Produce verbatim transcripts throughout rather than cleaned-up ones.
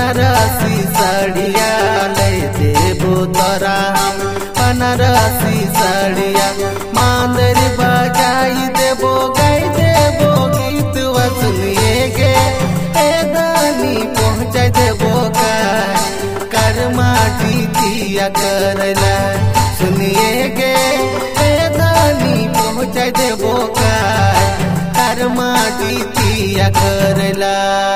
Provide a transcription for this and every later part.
बनारसी साड़िया ले देबो तोरा हम बनारसी साड़िया मांदर बजाई देबो गाई देबो गीत सुनिए गे ए दानी पहुँचा देबो का कर्मा जीतिया करला सुनिए गे ए दानी पहुँचा देबो का कर्मा जीतिया करला।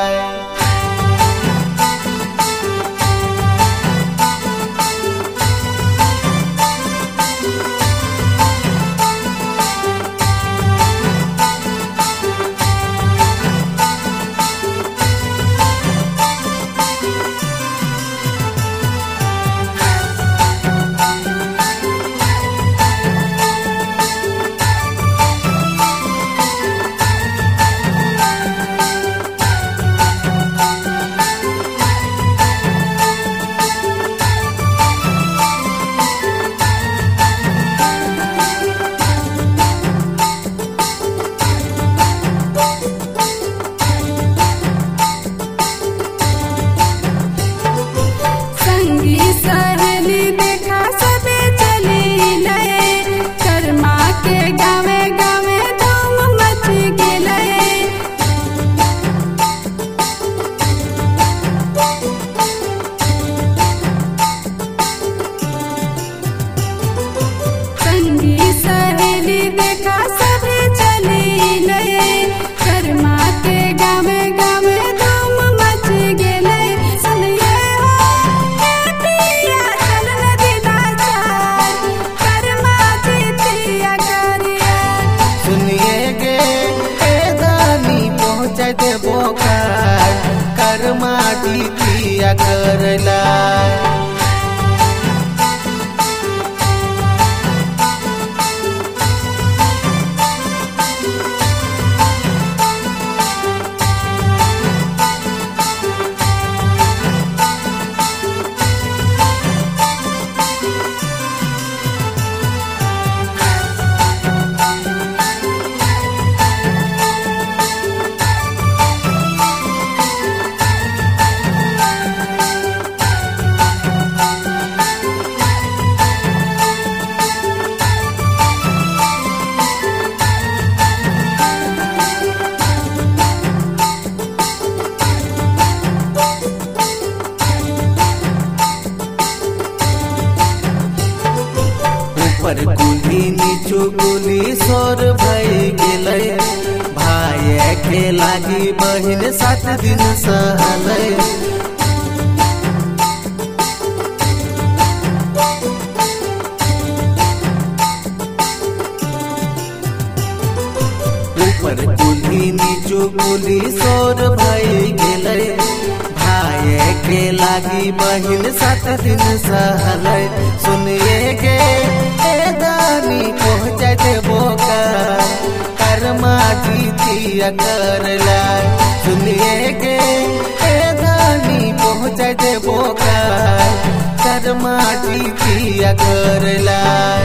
देबो कर्मा जीतिया करला। पर कुली नीचू कुली सोर भई गेलै भाई के लागी बहिन सात दिन सहलै ऊपर कुली नीचू कुली सोर भई गेलै भाई के लागी बहिन सात दिन सहलै सुनिए गे दानी पहुँचा देबो का कर्मा जीतिया करला सुनिए गे ए दानी पहुँचा देबो का कर्मा जीतिया करला।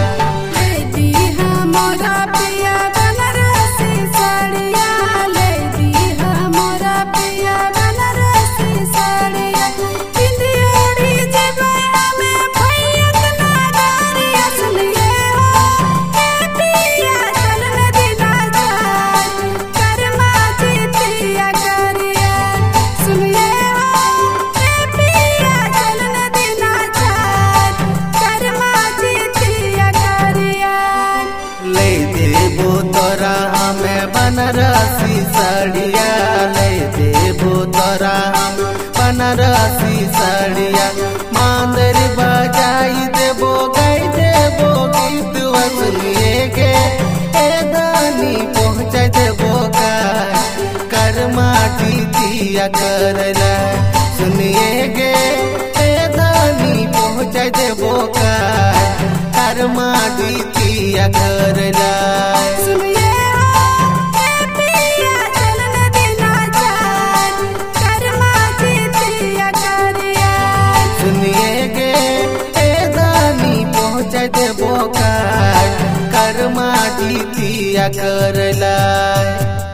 बनारसी साड़िया ले देबो तोरा हम बनारसी साड़िया मांदर बजाई देबो गाई देबो गीत सुनिए गे ए दानी पहुँचा देबो का कर्मा जीतिया करला सुनिए गे ए दानी पहुँचा देबो का कर्मा जीतिया करला। देबो का कर्मा जीतिया करला।